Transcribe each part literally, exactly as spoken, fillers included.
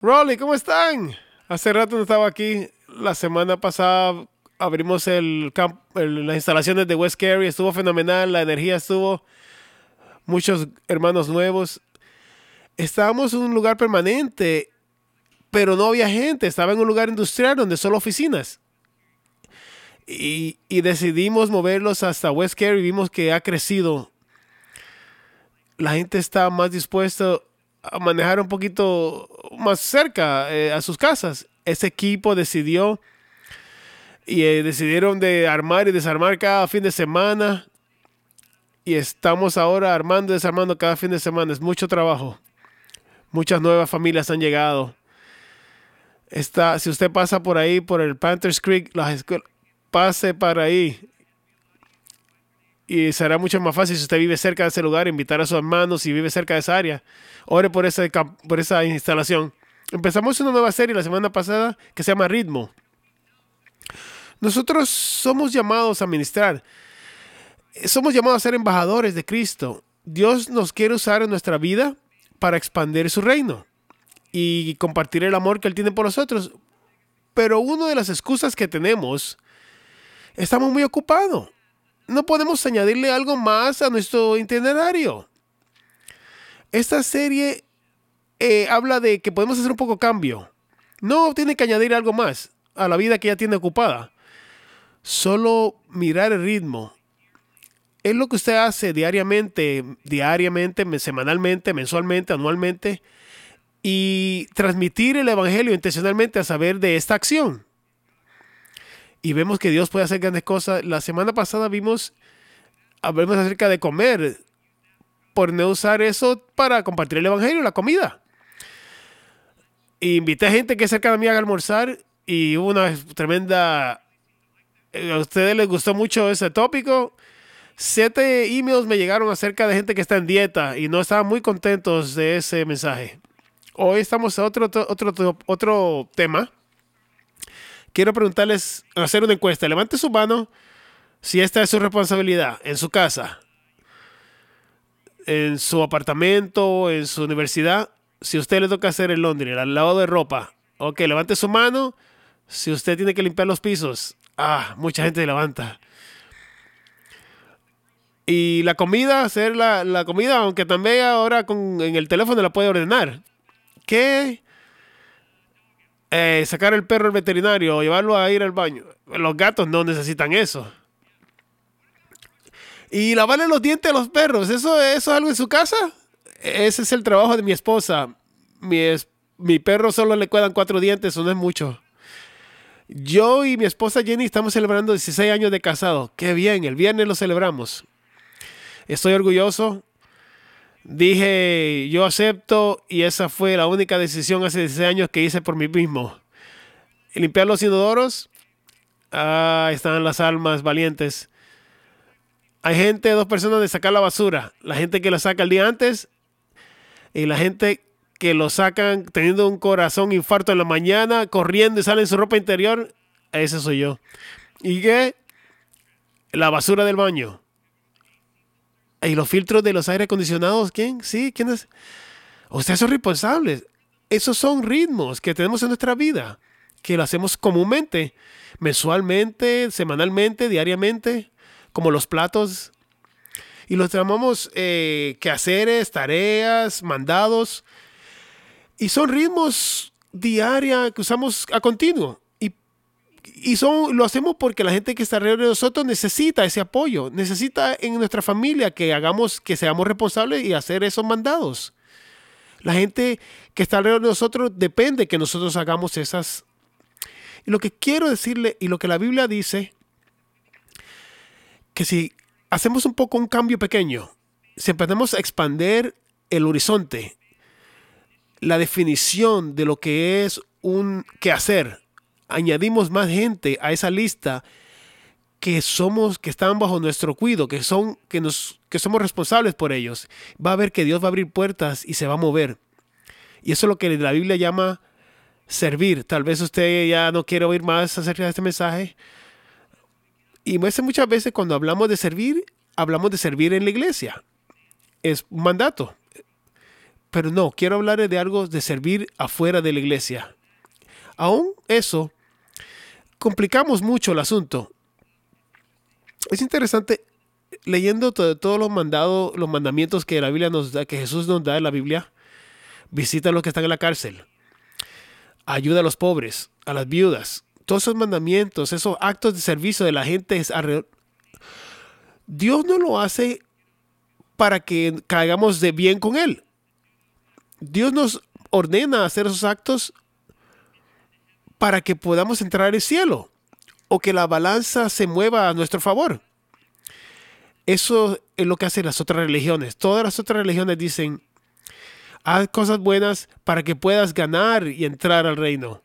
Rolly, ¿cómo están? Hace rato no estaba aquí. La semana pasada abrimos el camp- el- las instalaciones de West Kerry. Estuvo fenomenal. La energía estuvo. Muchos hermanos nuevos. Estábamos en un lugar permanente, pero no había gente. Estaba en un lugar industrial donde solo oficinas. Y, y decidimos moverlos hasta West Kerry. Vimos que ha crecido. La gente está más dispuesta a manejar un poquito más cerca eh, a sus casas. Ese equipo decidió y eh, decidieron de armar y desarmar cada fin de semana y estamos ahora armando y desarmando cada fin de semana. Es mucho trabajo. Muchas nuevas familias han llegado. Está, si usted pasa por ahí, por el Panthers Creek, las escuelas, pase para ahí y será mucho más fácil si usted vive cerca de ese lugar, invitar a sus hermanos si vive cerca de esa área. Ore por, ese, por esa instalación. Empezamos una nueva serie la semana pasada que se llama Ritmo. Nosotros somos llamados a ministrar. Somos llamados a ser embajadores de Cristo. Dios nos quiere usar en nuestra vida para expandir su reino y compartir el amor que Él tiene por nosotros. Pero una de las excusas que tenemos, estamos muy ocupados. No podemos añadirle algo más a nuestro itinerario. Esta serie eh, habla de que podemos hacer un poco cambio. No tiene que añadir algo más a la vida que ya tiene ocupada. Solo mirar el ritmo. Es lo que usted hace diariamente, diariamente, semanalmente, mensualmente, anualmente, y transmitir el evangelio intencionalmente a saber de esta acción. Y vemos que Dios puede hacer grandes cosas. La semana pasada vimos, hablamos acerca de comer, por no usar eso para compartir el evangelio, la comida. Y invité a gente que es cerca de mí a almorzar y hubo una tremenda... A ustedes les gustó mucho ese tópico. Siete emails me llegaron acerca de gente que está en dieta y no estaban muy contentos de ese mensaje. Hoy estamos a otro, otro, otro tema. Quiero preguntarles, hacer una encuesta. Levante su mano si esta es su responsabilidad en su casa, en su apartamento, en su universidad. Si a usted le toca hacer el laundry, el lavado de ropa. Ok, levante su mano si usted tiene que limpiar los pisos. Ah, mucha gente levanta. Y la comida, hacer la, la comida, aunque también ahora con, en el teléfono la puede ordenar. ¿Qué? Eh, sacar el perro al veterinario o llevarlo a ir al baño. Los gatos no necesitan eso. Y lavarle los dientes a los perros, ¿eso, eso es algo en su casa? Ese es el trabajo de mi esposa. Mi, es, mi perro solo le quedan cuatro dientes, eso no es mucho. Yo y mi esposa Jenny estamos celebrando dieciséis años de casado. Qué bien, el viernes lo celebramos. Estoy orgulloso. Dije, yo acepto y esa fue la única decisión hace dieciséis años que hice por mí mismo. Y limpiar los inodoros. Ah, están las almas valientes. Hay gente, dos personas de sacar la basura. La gente que la saca el día antes y la gente que lo sacan teniendo un corazón infarto en la mañana, corriendo y salen en su ropa interior. Ese soy yo. ¿Y qué? La basura del baño. ¿Y los filtros de los aire acondicionados? ¿Quién? Sí, ¿quién es? Ustedes son responsables. Esos son ritmos que tenemos en nuestra vida, que lo hacemos comúnmente, mensualmente, semanalmente, diariamente, como los platos. Y los llamamos eh, quehaceres, tareas, mandados. Y son ritmos diarios que usamos a continuo. Y, y son, lo hacemos porque la gente que está alrededor de nosotros necesita ese apoyo. Necesita en nuestra familia que hagamos, que seamos responsables y hacer esos mandados. La gente que está alrededor de nosotros depende que nosotros hagamos esas. Y lo que quiero decirle y lo que la Biblia dice, que si hacemos un poco un cambio pequeño, si empezamos a expandir el horizonte, la definición de lo que es un quehacer, añadimos más gente a esa lista que somos, que están bajo nuestro cuidado, que son, que nos, que somos responsables por ellos, va a ver que Dios va a abrir puertas y se va a mover. Y eso es lo que la Biblia llama servir. Tal vez usted ya no quiere oír más acerca de este mensaje. Y muchas veces cuando hablamos de servir, hablamos de servir en la iglesia. Es un mandato. Pero no, quiero hablar de algo de servir afuera de la iglesia. Aún eso, complicamos mucho el asunto. Es interesante, leyendo todo- todos los mandados, los mandamientos que la Biblia nos da, que Jesús nos da en la Biblia. Visita a los que están en la cárcel. Ayuda a los pobres, a las viudas. Todos esos mandamientos, esos actos de servicio de la gente es alrededor. Dios no lo hace para que caigamos de bien con Él. Dios nos ordena hacer esos actos para que podamos entrar al cielo o que la balanza se mueva a nuestro favor. Eso es lo que hacen las otras religiones. Todas las otras religiones dicen, haz cosas buenas para que puedas ganar y entrar al reino.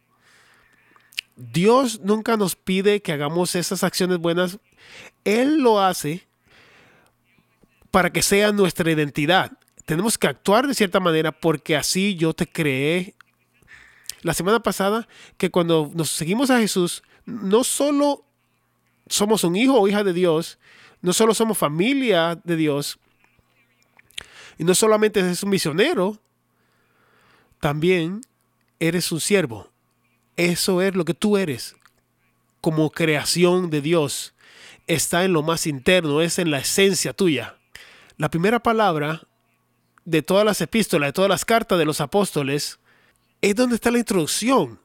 Dios nunca nos pide que hagamos esas acciones buenas. Él lo hace para que sea nuestra identidad. Tenemos que actuar de cierta manera porque así yo te creé. La semana pasada, que cuando nos seguimos a Jesús, no solo somos un hijo o hija de Dios, no solo somos familia de Dios, y no solamente eres un misionero, también eres un siervo. Eso es lo que tú eres como creación de Dios. Está en lo más interno, es en la esencia tuya. La primera palabra de todas las epístolas, de todas las cartas de los apóstoles, es donde está la introducción.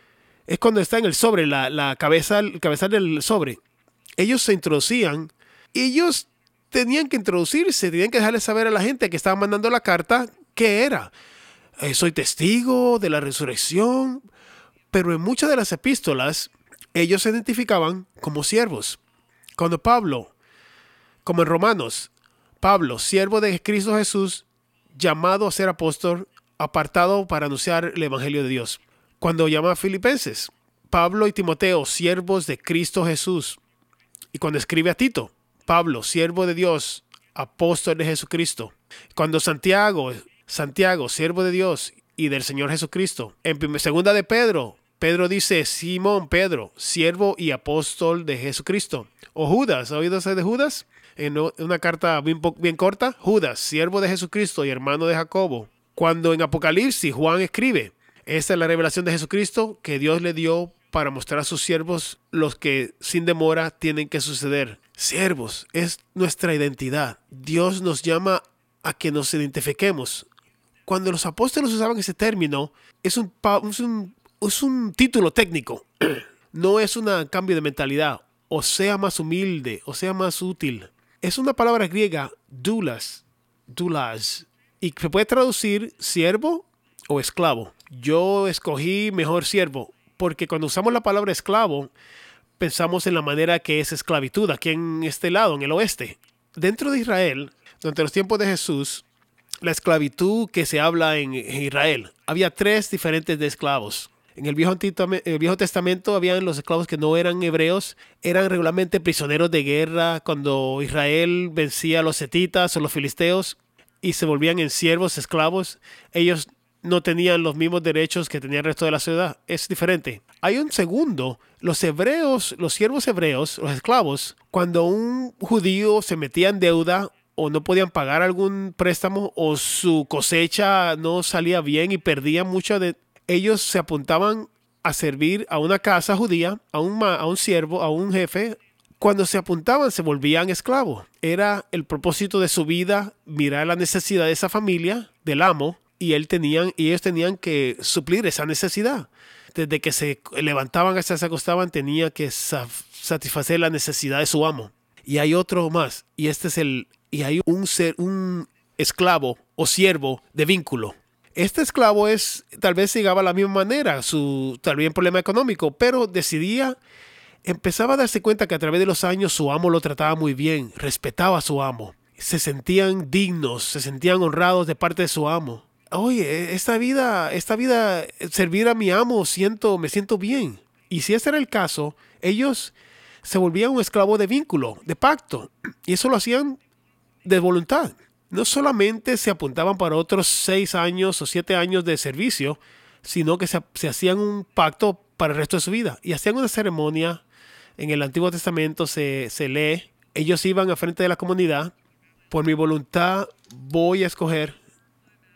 Es cuando está en el sobre, la, la cabeza, el cabezal del sobre. Ellos se introducían y ellos tenían que introducirse, tenían que dejarle saber a la gente que estaban mandando la carta qué era. Eh, soy testigo de la resurrección. Pero en muchas de las epístolas, ellos se identificaban como siervos. Cuando Pablo, como en Romanos, Pablo, siervo de Cristo Jesús, llamado a ser apóstol, apartado para anunciar el evangelio de Dios. Cuando llama a Filipenses, Pablo y Timoteo, siervos de Cristo Jesús. Y cuando escribe a Tito, Pablo, siervo de Dios, apóstol de Jesucristo. Cuando Santiago, Santiago, siervo de Dios y del Señor Jesucristo. En segunda de Pedro, Pedro dice, Simón Pedro, siervo y apóstol de Jesucristo. O Judas, ¿ha oído ese de Judas? En una carta bien, bien corta, Judas, siervo de Jesucristo y hermano de Jacobo. Cuando en Apocalipsis Juan escribe, esta es la revelación de Jesucristo que Dios le dio para mostrar a sus siervos los que sin demora tienen que suceder. Siervos, es nuestra identidad. Dios nos llama a que nos identifiquemos. Cuando los apóstoles usaban ese término, es un, es un, es un título técnico. No es un cambio de mentalidad. O sea más humilde, o sea más útil. Es una palabra griega, doulas, doulas, y se puede traducir siervo o esclavo. Yo escogí mejor siervo, porque cuando usamos la palabra esclavo, pensamos en la manera que es esclavitud aquí en este lado, en el oeste. Dentro de Israel, durante los tiempos de Jesús, la esclavitud que se habla en Israel, había tres diferentes de esclavos. En el Viejo, el Viejo Testamento habían los esclavos que no eran hebreos, eran regularmente prisioneros de guerra cuando Israel vencía a los hetitas o los filisteos y se volvían en siervos, esclavos. Ellos no tenían los mismos derechos que tenía el resto de la ciudad. Es diferente. Hay un segundo. Los hebreos, los siervos hebreos, los esclavos, cuando un judío se metía en deuda o no podían pagar algún préstamo o su cosecha no salía bien y perdían mucho de... Ellos se apuntaban a servir a una casa judía, a un, a un siervo, a un jefe. Cuando se apuntaban se volvían esclavos. Era el propósito de su vida mirar la necesidad de esa familia, del amo, y, él tenían, y ellos tenían que suplir esa necesidad. Desde que se levantaban hasta se acostaban, tenía que sa- satisfacer la necesidad de su amo. Y hay otro más, y este es el, y hay un ser, un esclavo o siervo de vínculo. Este esclavo es, tal vez llegaba a la misma manera, su tal vez un problema económico, pero decidía, empezaba a darse cuenta que a través de los años su amo lo trataba muy bien, respetaba a su amo, se sentían dignos, se sentían honrados de parte de su amo. Oye, esta vida, esta vida, servir a mi amo, siento, me siento bien. Y si ese era el caso, ellos se volvían un esclavo de vínculo, de pacto, y eso lo hacían de voluntad. No solamente se apuntaban para otros seis años o siete años de servicio, sino que se, se hacían un pacto para el resto de su vida. Y hacían una ceremonia, en el Antiguo Testamento se, se lee, ellos iban a frente de la comunidad, por mi voluntad voy a escoger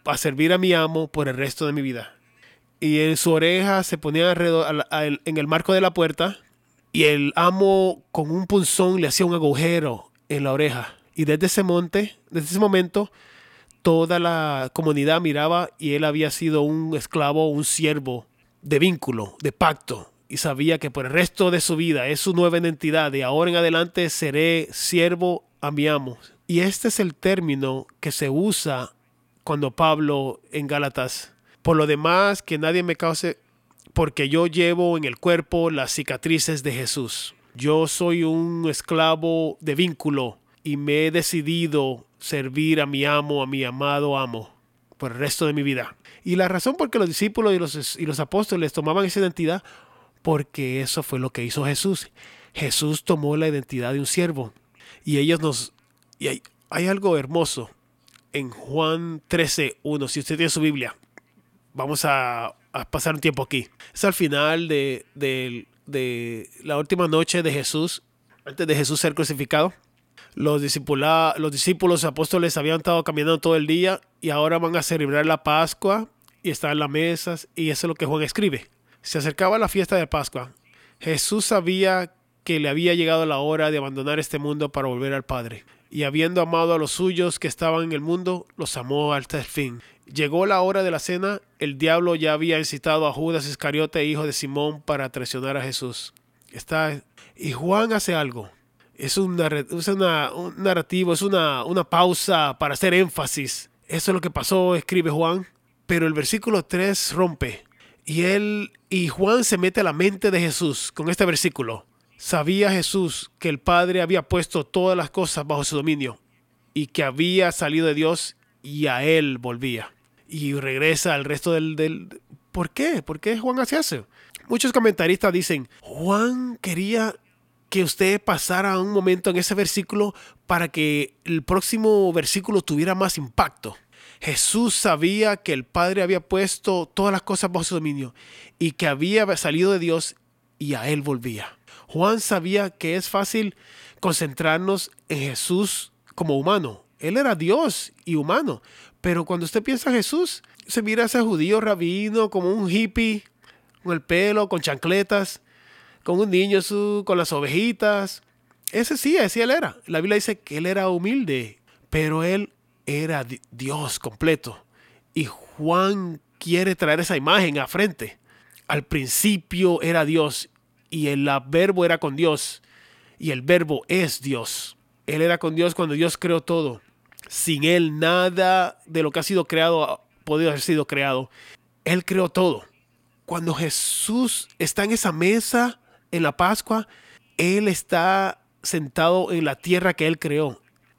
a servir a mi amo por el resto de mi vida. Y en su oreja se ponía alrededor, a la- a el- en el marco de la puerta, y el amo con un punzón le hacía un agujero en la oreja. Y desde ese monte, desde ese momento, toda la comunidad miraba y él había sido un esclavo, un siervo de vínculo, de pacto. Y sabía que por el resto de su vida es su nueva identidad. De ahora en adelante seré siervo a mi amo. Y este es el término que se usa cuando Pablo en Gálatas. Por lo demás, que nadie me cause, porque yo llevo en el cuerpo las cicatrices de Jesús. Yo soy un esclavo de vínculo y me he decidido servir a mi amo, a mi amado amo, por el resto de mi vida. Y la razón por que los discípulos y los, y los apóstoles tomaban esa identidad, porque eso fue lo que hizo Jesús. Jesús tomó la identidad de un siervo. Y ellos nos... Y hay, hay algo hermoso en Juan trece uno. Si usted tiene su Biblia, vamos a, a pasar un tiempo aquí. Es al final de, de, de la última noche de Jesús, antes de Jesús ser crucificado. Los, discipula, los discípulos apóstoles habían estado caminando todo el día y ahora van a celebrar la Pascua y están en las mesas, y eso es lo que Juan escribe. Se acercaba la fiesta de Pascua. Jesús sabía que le había llegado la hora de abandonar este mundo para volver al Padre. Y habiendo amado a los suyos que estaban en el mundo, los amó hasta el fin. Llegó la hora de la cena. El diablo ya había incitado a Judas Iscariote, hijo de Simón, para traicionar a Jesús. Está, y Juan hace algo. Es un, es una, un narrativo, es una, una pausa para hacer énfasis. Eso es lo que pasó, escribe Juan. Pero el versículo tres rompe. Y él y Juan se mete a la mente de Jesús con este versículo. Sabía Jesús que el Padre había puesto todas las cosas bajo su dominio y que había salido de Dios y a él volvía. Y regresa al resto del... del ¿Por qué? ¿Por qué Juan hacía eso? Muchos comentaristas dicen, Juan quería que usted pasara un momento en ese versículo para que el próximo versículo tuviera más impacto. Jesús sabía que el Padre había puesto todas las cosas bajo su dominio y que había salido de Dios y a él volvía. Juan sabía que es fácil concentrarnos en Jesús como humano. Él era Dios y humano. Pero cuando usted piensa en Jesús, se mira a ese judío rabino como un hippie, con el pelo, con chancletas, con un niño su, con las ovejitas. Ese sí, ese él era. La Biblia dice que él era humilde, pero él era Dios completo. Y Juan quiere traer esa imagen a frente. Al principio era Dios y el verbo era con Dios y el verbo es Dios. Él era con Dios cuando Dios creó todo. Sin él nada de lo que ha sido creado ha podido haber sido creado. Él creó todo. Cuando Jesús está en esa mesa en la Pascua, él está sentado en la tierra que él creó.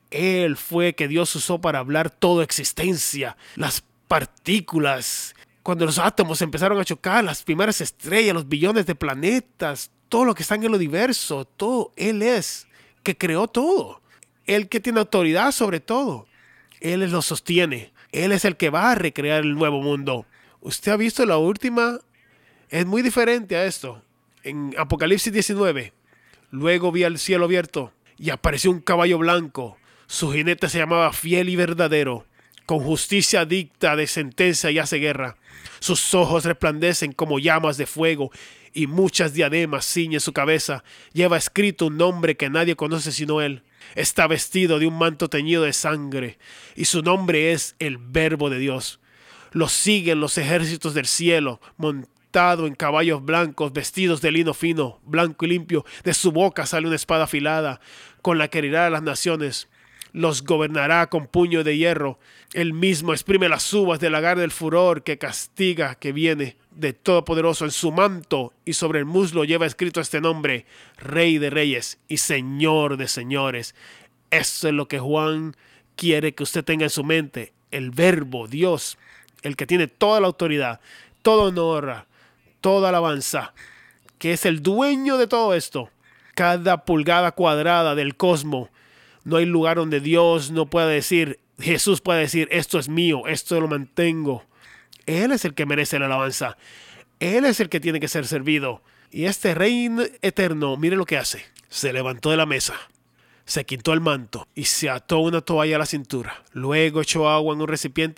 Él fue que Dios usó para hablar toda existencia, las partículas. Cuando los átomos empezaron a chocar, las primeras estrellas, los billones de planetas, todo lo que está en el universo, todo, Él es que creó todo. Él que tiene autoridad sobre todo. Él lo sostiene. Él es el que va a recrear el nuevo mundo. Usted ha visto la última, es muy diferente a esto. En Apocalipsis diecinueve, luego vi el cielo abierto y apareció un caballo blanco. Su jinete se llamaba Fiel y Verdadero. Con justicia dicta de sentencia y hace guerra. Sus ojos resplandecen como llamas de fuego y muchas diademas ciñen su cabeza. Lleva escrito un nombre que nadie conoce sino él. Está vestido de un manto teñido de sangre y su nombre es el Verbo de Dios. Lo siguen los ejércitos del cielo, montado en caballos blancos, vestidos de lino fino, blanco y limpio. De su boca sale una espada afilada con la que herirá a las naciones. Los gobernará con puño de hierro. Él mismo exprime las uvas del lagar del furor que castiga, que viene de Todopoderoso. En su manto y sobre el muslo lleva escrito este nombre: Rey de Reyes y Señor de Señores. Eso es lo que Juan quiere que usted tenga en su mente. El Verbo, Dios, el que tiene toda la autoridad, toda honor, toda alabanza, que es el dueño de todo esto. Cada pulgada cuadrada del cosmos. No hay lugar donde Dios no pueda decir, Jesús pueda decir, esto es mío, esto lo mantengo. Él es el que merece la alabanza. Él es el que tiene que ser servido. Y este Rey eterno, mire lo que hace. Se levantó de la mesa, se quitó el manto y se ató una toalla a la cintura. Luego echó agua en un recipiente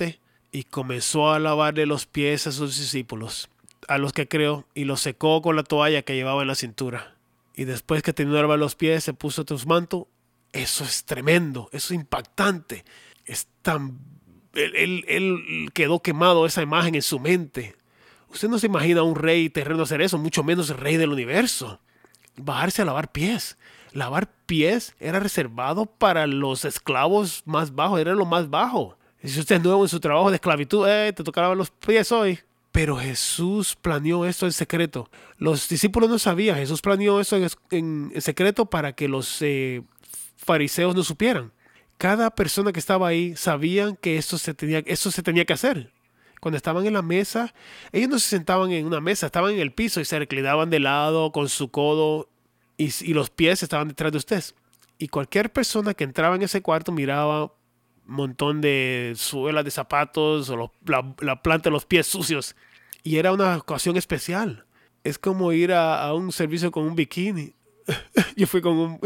y comenzó a lavarle los pies a sus discípulos, a los que creó, y los secó con la toalla que llevaba en la cintura. Y después que terminó de lavar los pies, se puso otro manto. Eso es tremendo, eso es impactante. Es tan... Él, él, él quedó quemado esa imagen en su mente. Usted no se imagina a un rey terreno hacer eso, mucho menos el rey del universo. Bajarse a lavar pies. Lavar pies era reservado para los esclavos más bajos, era lo más bajo. Si usted es nuevo en su trabajo de esclavitud, eh, te toca lavar los pies hoy. Pero Jesús planeó esto en secreto. Los discípulos no sabían. Jesús planeó eso en, en, en secreto para que los eh, fariseos no supieran. Cada persona que estaba ahí sabían que esto se tenía, esto se tenía que hacer. Cuando estaban en la mesa, ellos no se sentaban en una mesa, estaban en el piso y se reclinaban de lado con su codo y, y los pies estaban detrás de ustedes. Y cualquier persona que entraba en ese cuarto miraba un montón de suelas de zapatos o los, la, la planta de los pies sucios. Y era una ocasión especial. Es como ir a, a un servicio con un bikini. Yo fui con un...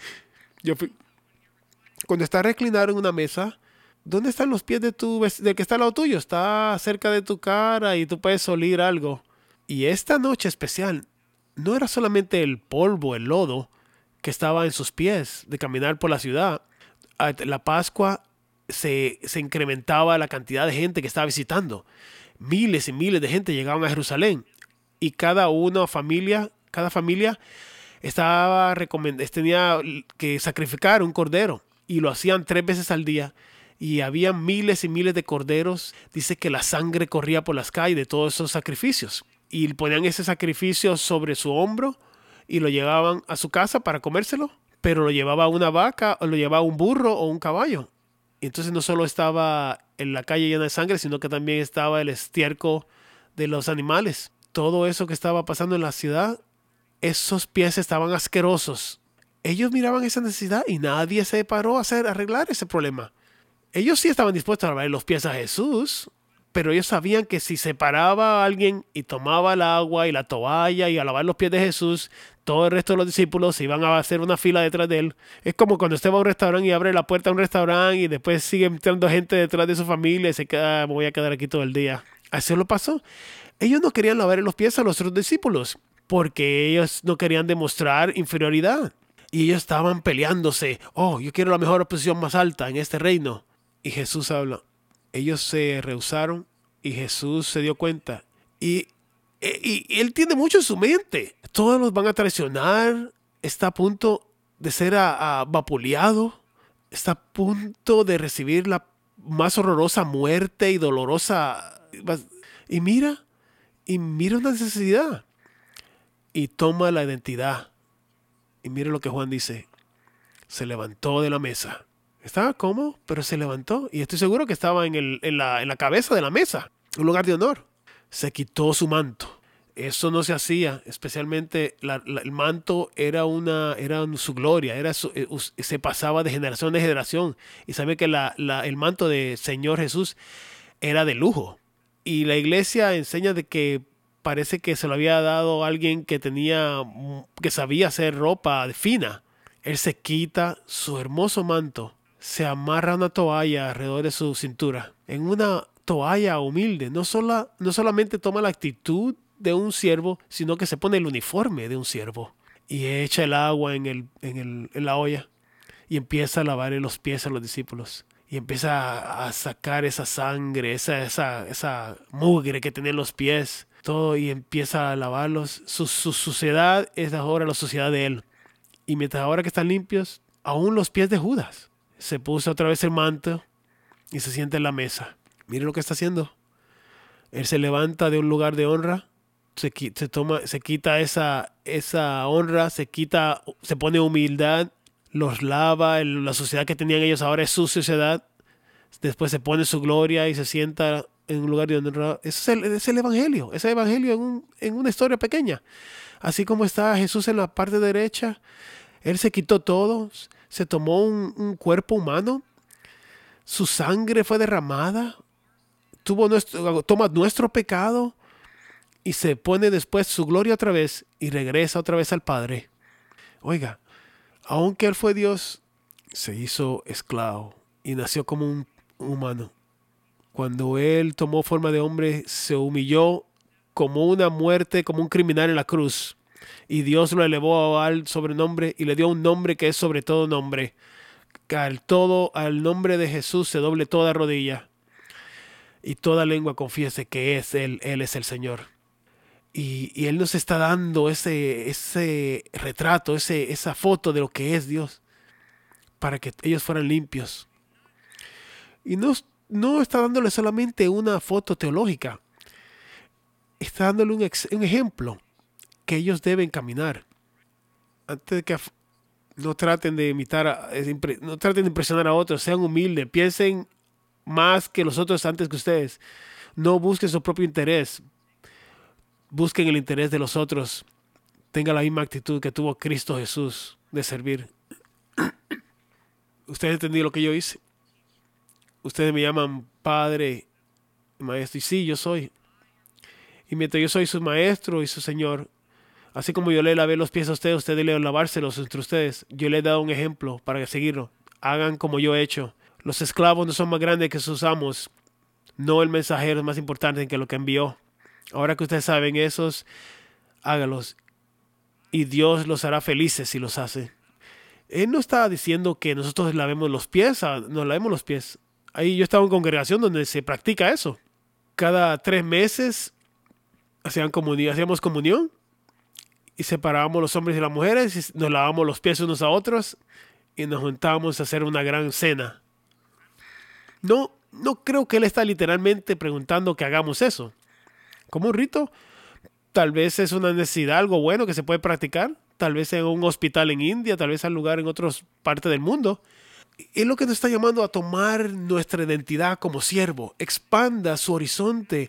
yo fui... Cuando estás reclinado en una mesa, ¿dónde están los pies de tu del que está al lado tuyo? Está cerca de tu cara y tú puedes oler algo. Y esta noche especial no era solamente el polvo, el lodo que estaba en sus pies de caminar por la ciudad. La Pascua se, se incrementaba la cantidad de gente que estaba visitando. Miles y miles de gente llegaban a Jerusalén y cada una familia, cada familia estaba recomend- tenía que sacrificar un cordero y lo hacían tres veces al día. Y había miles y miles de corderos. Dice que la sangre corría por las calles de todos esos sacrificios. Y ponían ese sacrificio sobre su hombro y lo llevaban a su casa para comérselo. Pero lo llevaba una vaca, o lo llevaba un burro o un caballo. Y entonces no solo estaba en la calle llena de sangre, sino que también estaba el estiércol de los animales. Todo eso que estaba pasando en la ciudad, esos pies estaban asquerosos. Ellos miraban esa necesidad y nadie se paró a hacer, a arreglar ese problema. Ellos sí estaban dispuestos a lavar los pies a Jesús, pero ellos sabían que si se paraba a alguien y tomaba el agua y la toalla y a lavar los pies de Jesús, todo el resto de los discípulos se iban a hacer una fila detrás de él. Es como cuando usted va a un restaurante y abre la puerta a un restaurante y después sigue entrando gente detrás de su familia y se queda, me voy a quedar aquí todo el día. Así lo pasó. Ellos no querían lavar los pies a los otros discípulos porque ellos no querían demostrar inferioridad. Y ellos estaban peleándose. Oh, yo quiero la mejor posición más alta en este reino. Y Jesús habla. Ellos se rehusaron y Jesús se dio cuenta. Y, y, y él tiene mucho en su mente. Todos los van a traicionar. Está a punto de ser a, a vapuleado. Está a punto de recibir la más horrorosa muerte y dolorosa. Y mira, y mira una necesidad. Y toma la identidad. Y mira lo que Juan dice. Se levantó de la mesa. Estaba cómodo, pero se levantó. Y estoy seguro que estaba en, el, en, la, en la cabeza de la mesa. Un lugar de honor. Se quitó su manto. Eso no se hacía. Especialmente la, la, el manto era, una, era su gloria. Era su, eh, se pasaba de generación en generación. Y sabe que la, la, el manto de Señor Jesús era de lujo. Y la iglesia enseña de que parece que se lo había dado a alguien que tenía, que sabía hacer ropa fina. Él se quita su hermoso manto. Se amarra una toalla alrededor de su cintura. En una toalla humilde. No, sola, no solamente toma la actitud de un siervo, sino que se pone el uniforme de un siervo. Y echa el agua en, el, en, el, en la olla. Y empieza a lavarle los pies a los discípulos. Y empieza a, a sacar esa sangre, esa, esa, esa mugre que tenía en los pies. Todo, y empieza a lavarlos. Su, su suciedad es ahora la suciedad de él. Y mientras ahora que están limpios, aún los pies de Judas. Se puso otra vez el manto y se sienta en la mesa. Mire lo que está haciendo. Él se levanta de un lugar de honra, se, se, toma, se quita esa, esa honra, se quita, se pone humildad, los lava, el, la suciedad que tenían ellos ahora es su suciedad. Después se pone su gloria y se sienta en un lugar de honra. Ese es el, es el evangelio, ese evangelio en, un, en una historia pequeña. Así como está Jesús en la parte derecha, Él se quitó todo, se tomó un, un cuerpo humano, su sangre fue derramada, tuvo nuestro, toma nuestro pecado y se pone después su gloria otra vez y regresa otra vez al Padre. Oiga, aunque Él fue Dios, se hizo esclavo y nació como un humano. Cuando Él tomó forma de hombre, se humilló como una muerte, como un criminal en la cruz. Y Dios lo elevó al sobrenombre y le dio un nombre que es sobre todo nombre. Que al todo, al nombre de Jesús se doble toda rodilla y toda lengua confiese que es Él, Él es el Señor. Y, y Él nos está dando ese, ese retrato, ese, esa foto de lo que es Dios, para que ellos fueran limpios. Y no, no está dándole solamente una foto teológica, está dándole un, ex, un ejemplo que ellos deben caminar. Antes de que no traten de imitar, a, no traten de impresionar a otros, sean humildes, piensen más que los otros antes que ustedes. No busquen su propio interés, busquen el interés de los otros. Tengan la misma actitud que tuvo Cristo Jesús de servir. ¿Ustedes entendieron lo que yo hice? Ustedes me llaman padre, maestro, y sí, yo soy. Y mientras yo soy su maestro y su señor, así como yo le lavé los pies a ustedes, ustedes le lavárselos entre ustedes. Yo le he dado un ejemplo para seguirlo. Hagan como yo he hecho. Los esclavos no son más grandes que sus amos. No el mensajero es más importante que lo que envió. Ahora que ustedes saben esos, hágalos. Y Dios los hará felices si los hace. Él no está diciendo que nosotros lavemos los pies, nos lavemos los pies. Ahí yo estaba en congregación donde se practica eso. Cada tres meses hacían comunión, hacíamos comunión y separábamos los hombres y las mujeres y nos lavábamos los pies unos a otros y nos juntábamos a hacer una gran cena. No, no creo que él está literalmente preguntando que hagamos eso. Como un rito, tal vez es una necesidad, algo bueno que se puede practicar. Tal vez en un hospital en India, tal vez en un lugar en otras partes del mundo. Es lo que nos está llamando a tomar nuestra identidad como siervo. Expanda su horizonte.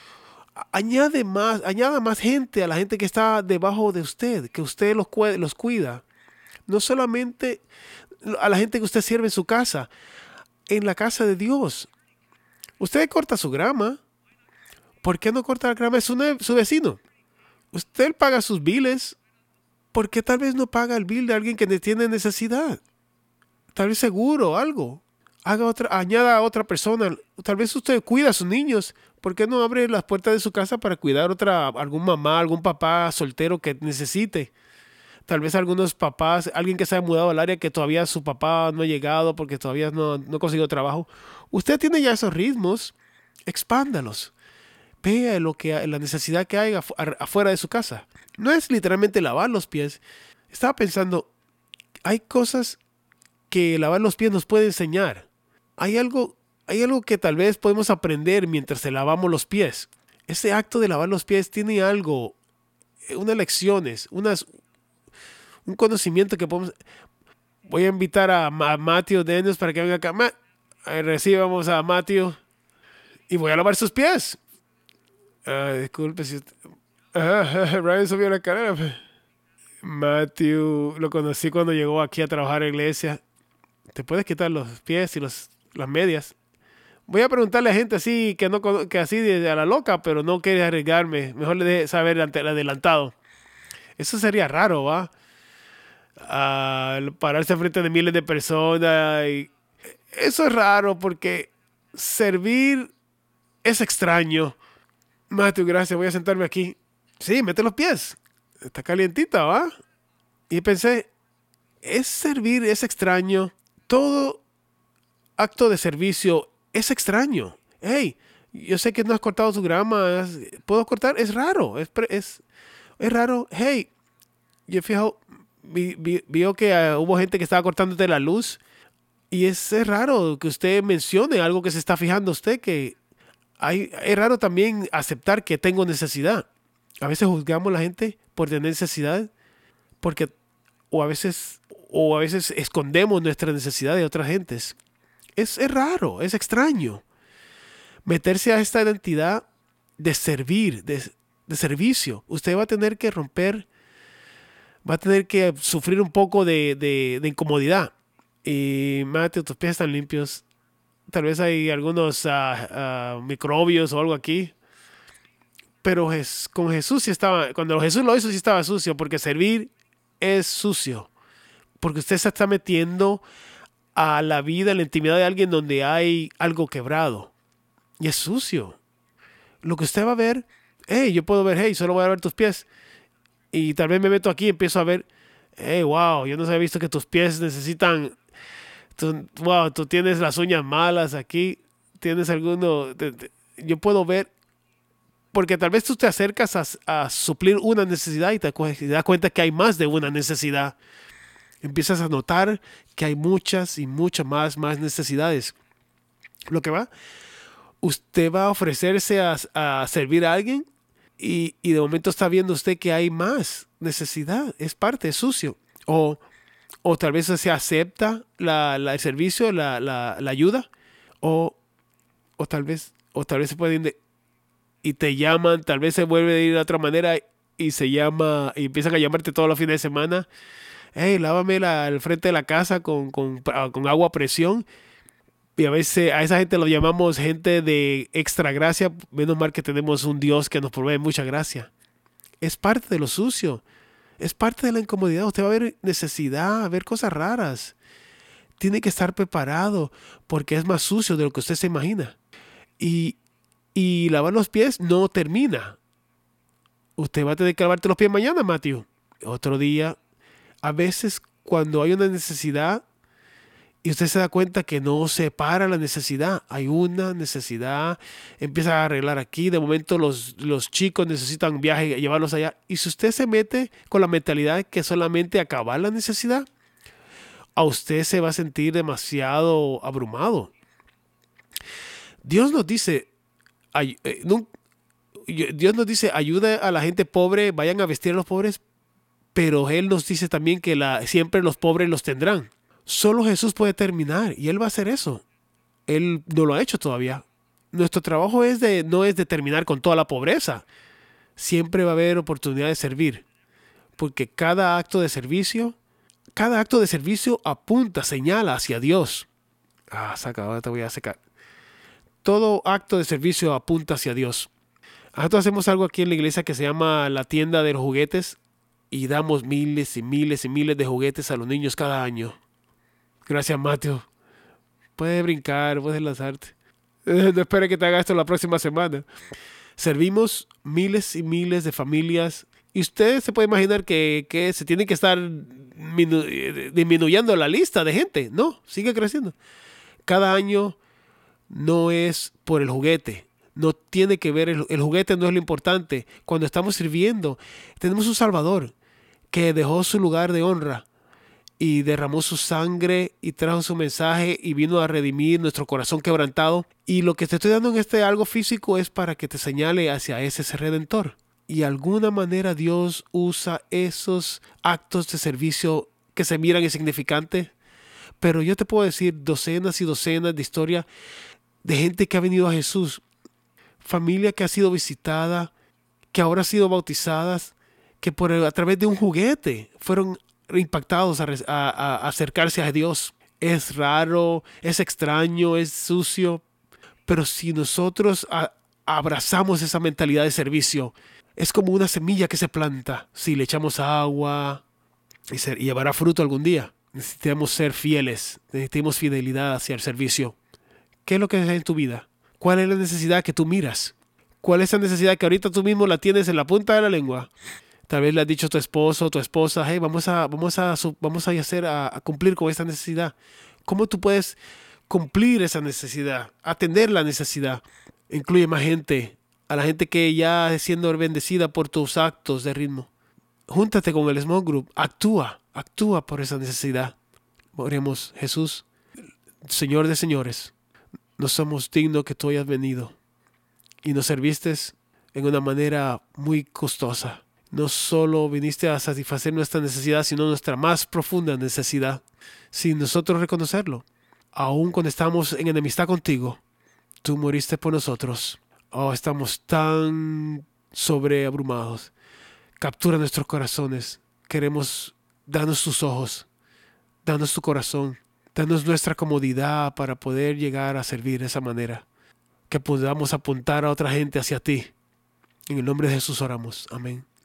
Añade más, añada más gente a la gente que está debajo de usted, que usted los, los cuida. No solamente a la gente que usted sirve en su casa, en la casa de Dios. Usted corta su grama. ¿Por qué no corta la grama de su, su vecino? Usted paga sus biles. ¿Por qué tal vez no paga el bill de alguien que tiene necesidad? Tal vez seguro, algo. Haga otra, añada a otra persona. Tal vez usted cuida a sus niños. ¿Por qué no abre las puertas de su casa para cuidar a otra, algún mamá, algún papá soltero que necesite? Tal vez algunos papás, alguien que se haya mudado al área que todavía su papá no ha llegado porque todavía no, no consiguió trabajo. Usted tiene ya esos ritmos. Expándalos. Vea lo que, la necesidad que hay afuera de su casa. No es literalmente lavar los pies. Estaba pensando, hay cosas que lavar los pies nos puede enseñar. Hay algo, hay algo que tal vez podemos aprender mientras lavamos los pies. Ese acto de lavar los pies tiene algo, unas lecciones, unas, un conocimiento que podemos... Voy a invitar a, a Matthew Daniels para que venga acá. Ma, recibamos a Matthew y voy a lavar sus pies. Uh, disculpe si usted... Uh, Ryan subió la carrera. Matthew lo conocí cuando llegó aquí a trabajar en la iglesia. Te puedes quitar los pies y los, las medias. Voy a preguntarle a gente así que no que así de a la loca, pero no quiere arriesgarme. Mejor le deje saber adelantado. Eso sería raro, ¿va? Uh, pararse frente de miles de personas. Y... Eso es raro porque servir es extraño. Matthew, gracias, voy a sentarme aquí. Sí, mete los pies. Está calientita, ¿va? Y pensé, es servir, es extraño. Todo acto de servicio es extraño. Hey, yo sé que no has cortado su grama. ¿Puedo cortar? Es raro. Es, es, es raro. Hey, yo fijo, vi, vi, vio que uh, hubo gente que estaba cortándote la luz. Y es, es raro que usted mencione algo que se está fijando usted que... Hay, es raro también aceptar que tengo necesidad. A veces juzgamos a la gente por tener necesidad, porque o a veces o a veces escondemos nuestra necesidad de otras gentes. Es, es raro, es extraño. Meterse a esta identidad de servir, de, de servicio. Usted va a tener que romper, va a tener que sufrir un poco de, de, de incomodidad. Y Mateo, tus pies están limpios. Tal vez hay algunos uh, uh, microbios o algo aquí. Pero es, con Jesús sí estaba, cuando Jesús lo hizo sí estaba sucio, porque servir es sucio. Porque usted se está metiendo a la vida, a la intimidad de alguien donde hay algo quebrado. y es sucio. Lo que usted va a ver, hey, yo puedo ver, hey, solo voy a ver tus pies. Y tal vez me meto aquí y empiezo a ver, hey, wow, yo no había visto que tus pies necesitan, tú, wow, tú tienes las uñas malas aquí, tienes alguno, te- te- yo puedo ver, porque tal vez tú te acercas a, a suplir una necesidad y te, cu- te das cuenta que hay más de una necesidad. Empiezas a notar que hay muchas y muchas más, más necesidades. Lo que va, usted va a ofrecerse a, a servir a alguien y, y de momento está viendo usted que hay más necesidad, es parte, es sucio. O, o tal vez se acepta la, la- el servicio, la, la- la ayuda, o, o tal vez, o tal vez se pueden de- y te llaman, tal vez se vuelve a ir de otra manera y se llama, y empiezan a llamarte todos los fines de semana. Hey, lávame la, el frente de la casa con, con, ah, con agua a presión. Y a veces a esa gente lo llamamos gente de extra gracia. Menos mal que tenemos un Dios que nos provee mucha gracia. Es parte de lo sucio. Es parte de la incomodidad. Usted va a ver necesidad, va a ver cosas raras. Tiene que estar preparado porque es más sucio de lo que usted se imagina. Y, y lavar los pies no termina. Usted va a tener que lavarte los pies mañana, Matthew. Otro día. A veces cuando hay una necesidad y usted se da cuenta que no se para la necesidad, hay una necesidad, empieza a arreglar aquí, de momento los, los chicos necesitan viaje, llevarlos allá. Y si usted se mete con la mentalidad que solamente acabar la necesidad, a usted se va a sentir demasiado abrumado. Dios nos dice, ay- eh, nun- yo- Dios nos dice, ayuda a la gente pobre, vayan a vestir a los pobres, pero Él nos dice también que la, siempre los pobres los tendrán. Solo Jesús puede terminar y Él va a hacer eso. Él no lo ha hecho todavía. Nuestro trabajo es de, no es de terminar con toda la pobreza. Siempre va a haber oportunidad de servir, porque cada acto de servicio, cada acto de servicio apunta, señala hacia Dios. Ah, saca, ahora te voy a secar. Todo acto de servicio apunta hacia Dios. Nosotros hacemos algo aquí en la iglesia que se llama la tienda de los juguetes y damos miles y miles y miles de juguetes a los niños cada año. Gracias, Mateo. Puedes brincar, puedes lanzarte. Eh, No espere que te haga esto la próxima semana. Servimos miles y miles de familias y usted se puede imaginar que, que se tiene que estar minu- eh, disminuyendo la lista de gente. No, sigue creciendo. Cada año no es por el juguete. No tiene que ver, el, el juguete no es lo importante. Cuando estamos sirviendo, tenemos un Salvador que dejó su lugar de honra y derramó su sangre y trajo su mensaje y vino a redimir nuestro corazón quebrantado. Y lo que te estoy dando en este algo físico es para que te señale hacia ese redentor. Y de alguna manera Dios usa esos actos de servicio que se miran insignificantes. Pero yo te puedo decir docenas y docenas de historias de gente que ha venido a Jesús. Familia que ha sido visitada, que ahora ha sido bautizadas, que por a través de un juguete fueron impactados a, a, a acercarse a Dios. Es raro, es extraño, es sucio, pero si nosotros a, abrazamos esa mentalidad de servicio, es como una semilla que se planta. Si le echamos agua y, ser, y llevará fruto algún día. Necesitamos ser fieles, necesitamos fidelidad hacia el servicio. ¿Qué es lo que es en tu vida? ¿Cuál es la necesidad que tú miras? ¿Cuál es esa necesidad que ahorita tú mismo la tienes en la punta de la lengua? Tal vez le has dicho a tu esposo o tu esposa, hey, vamos a, vamos a, vamos a hacer, a, a cumplir con esta necesidad. ¿Cómo tú puedes cumplir esa necesidad? Atender la necesidad. Incluye más gente, a la gente que ya es siendo bendecida por tus actos de ritmo. Júntate con el small group, actúa, actúa por esa necesidad. Oremos, Jesús, Señor de señores, no somos dignos que tú hayas venido y nos serviste en una manera muy costosa. No solo viniste a satisfacer nuestra necesidad, sino nuestra más profunda necesidad, sin nosotros reconocerlo. Aun cuando estamos en enemistad contigo, tú moriste por nosotros. Oh, estamos tan sobreabrumados. Captura nuestros corazones. Queremos darnos tus ojos, danos tu corazón, danos nuestra comodidad para poder llegar a servir de esa manera. Que podamos apuntar a otra gente hacia ti. En el nombre de Jesús oramos. Amén.